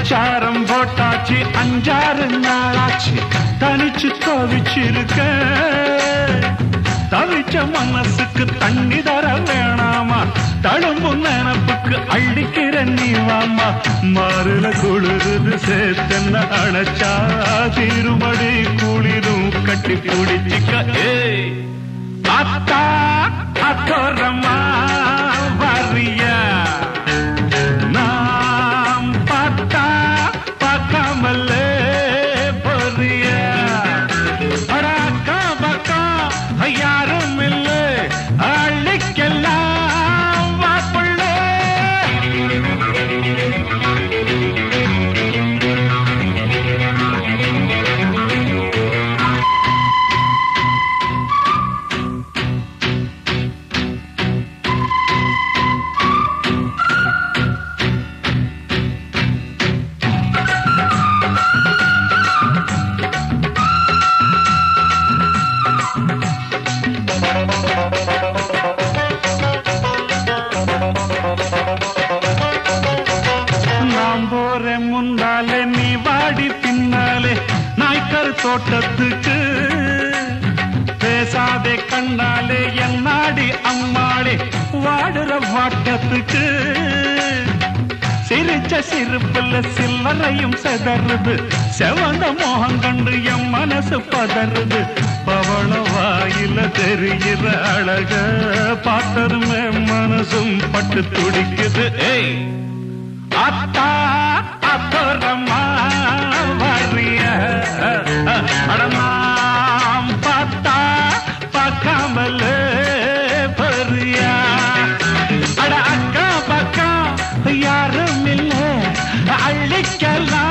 அச்சாரம் போட்டாச்சு 5-6 நாளாச்சு தனிச்சு தவிச்சிருக்க தவிச்ச மனசுக்கு தண்ணி தர வேணாமா தழும்பு நினப்புக்கு அள்ளிக்கிற நீவாமா மாறுல குளிருது சேத்தன்ன அணைச்சா திருமடி குளிரும் கட்டி பிடிச்சிக்க அத்தா அத்தோரமா வரியா நாம் பார்த்தா பார்க்காமல்ல பொரியா அடாக்கா பக்கா யாரும் இல்ல அள்ளிக்கெல்லாம் வாப்புள்ள முன்னாலே நீ வாடி பின்னாலே நாய்க்கர் தோட்டத்துக்கு பேசாதே கண்ணாலே என் நாடி அம்மாளே வாடுற வாட்டத்துக்கு சிரிச்ச சிரிப்புல சில்லறையும் செதறுது செவந்த மோகம் கண்டு என் மனசு பதறுது பவள வாயில தெரிகிற அழக பார்த்தருமே மனசும் பட்டு துடிக்குது அத்தா அத்தோரமா வரிய அடமாம் பார்த்தா பார்க்காமல பரியா அட அக்கா பக்கா யாரும் இல்ல அள்ளிக்கலாம்